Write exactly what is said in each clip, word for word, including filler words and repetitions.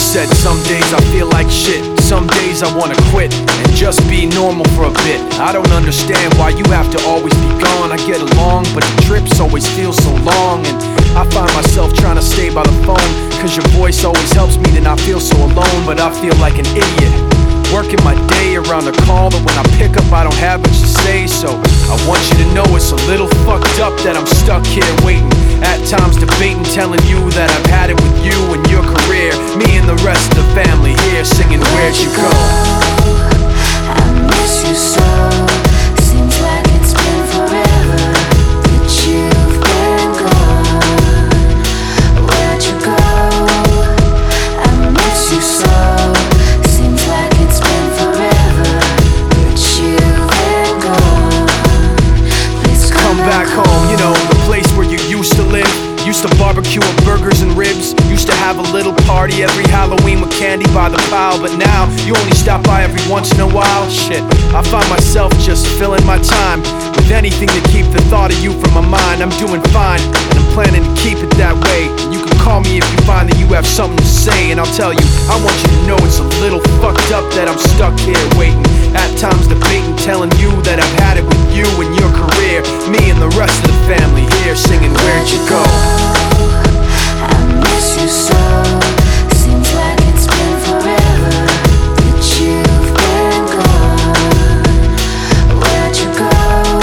said some days I feel like shit, some days I wanna quit and just be normal for a bit. I don't understand why you have to always be gone. I get along, but the trips always feel so long, and I find myself trying to stay by the phone, cause your voice always helps me to not feel so alone. But I feel like an idiot, working my day around a call that when I pick up I don't have much to say. So I want you to know it's a little fucked up that I'm stuck here waiting, at times debating, telling you that I've had it with you and your career, me and the rest of the family here singing Where'd You Go? I miss you so. Seems like it's been forever that you've been gone. Where'd you go? I miss you so. Seems like it's been forever that you've been gone. Please come, Come back home, you know, the place where you used to live. Used to barbecue with burgers and ribs. Used to have a little party every Halloween with candy by the pile. But now, you only stop by every once in a while. Shit, I find myself just filling my time with anything to keep the thought of you from my mind. I'm doing fine, and I'm planning to keep it that way. You can call me if you find that you have something to say, and I'll tell you, I want you to know it's a little fucked up that I'm stuck here waiting, at times debating, telling you that I've had it with you and your career, me and the rest of the family here singing Where'd You Go? I miss you so. Seems like it's been forever that you've been gone. Where'd you go?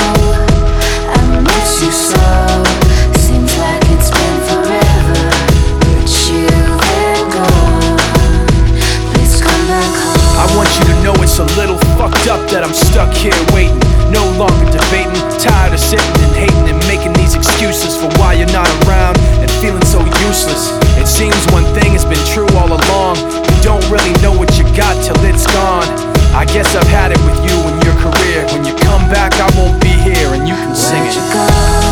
I miss you so. Seems like it's been forever that you've been gone. Please come back home. I want you to know it's a little fucked up that I'm stuck here waiting, no longer debating, tired of sitting and hating and making these excuses for why you're not around and feeling so useless. It seems one thing has been true all along, you don't really know what you got till it's gone. I guess I've had it with you and your career. When you come back I won't be here and you can sing Where'd it. you go?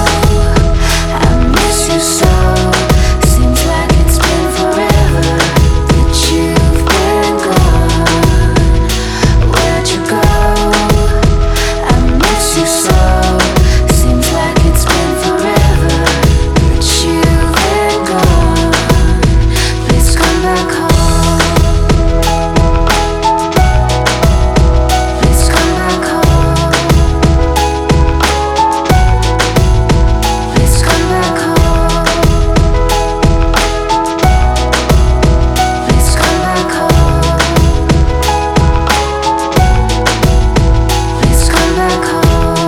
I miss you so. Seems like it's been forever that you've been gone. Where'd you go? I miss you so. Seems like it's been forever that you've been gone. Please come back home. Please come back home. Please come back home. Please come back home. Please come back home.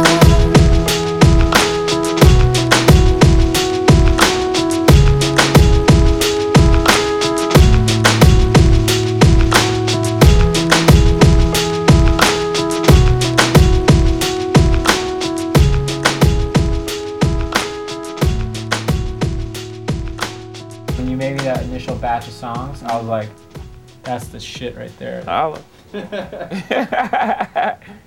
When you made me that initial batch of songs, I was like, that's the shit right there. Holla.